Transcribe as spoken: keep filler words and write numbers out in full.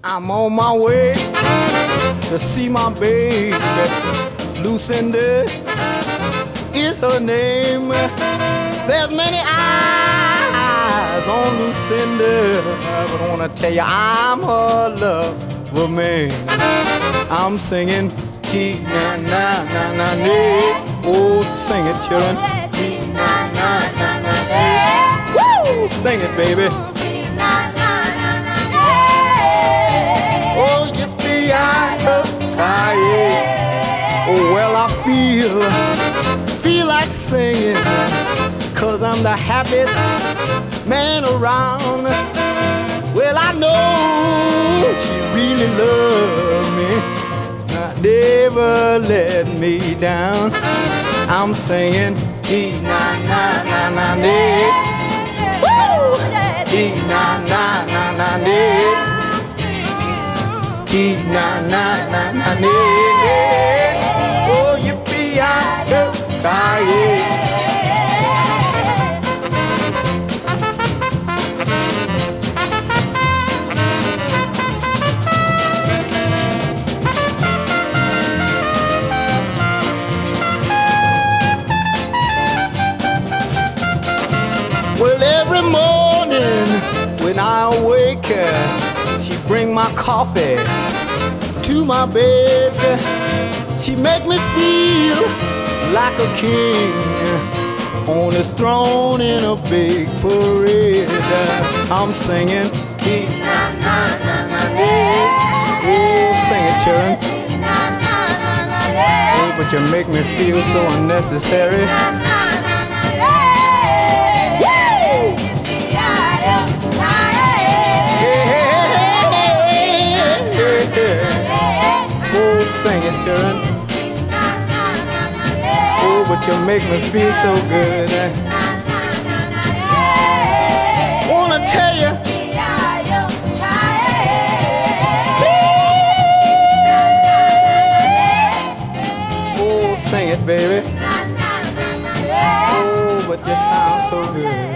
I'm on my way to see my baby. Lucinda is her name. There's many eyes on Lucinda, but I wanna tell you I'm her lover man. I'm singing T na na na na na. Oh, sing it, children. T na na na na na. Woo! Sing it, baby. Oh, yippee-yi-yo-ki-yay. Oh, well, I feel, feel like singing, 'cause I'm the happiest man around. Well, I know she really loves me, not never let me down. I'm singing E-na-na-na-na-na. Woo! E-na-na-na-na-na. T-na-na-na-na-na. Oh, yippee-yi-yo-ki-yay. Well, every morning when I wake, she bring my coffee to my bed. She make me feel like a king on his throne in a big parade. I'm singing T-na-na-na-na-na. Oh, sing it, children. Oh, but you make me feel so unnecessary. Sing it, children. Oh, but you make me feel so good. Wanna tell you. Oh, sing it, baby. Oh, but you sound so good.